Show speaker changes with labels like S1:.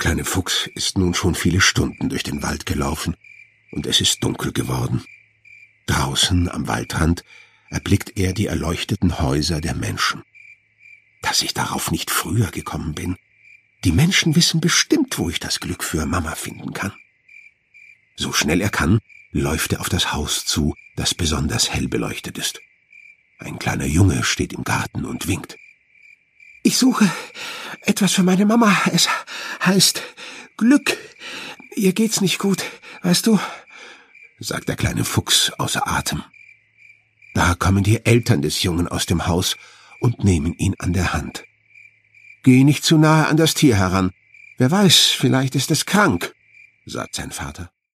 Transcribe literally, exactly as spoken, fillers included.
S1: kleine Fuchs ist nun schon viele Stunden durch den Wald gelaufen, und es ist dunkel geworden. Draußen am Waldrand erblickt er die erleuchteten Häuser der Menschen. Dass ich darauf nicht früher gekommen bin. Die Menschen wissen bestimmt, wo ich das Glück für Mama finden kann. So schnell er kann, läuft er auf das Haus zu, das besonders hell beleuchtet ist. Ein kleiner Junge steht im Garten und winkt. »Ich suche etwas für meine Mama. Es heißt Glück. Ihr geht's nicht gut, weißt du?« sagt der kleine Fuchs außer Atem. Da kommen die Eltern des Jungen aus dem Haus und nehmen ihn an der Hand. »Geh nicht zu nahe an das Tier heran. Wer weiß, vielleicht ist es krank«, sagt sein Vater.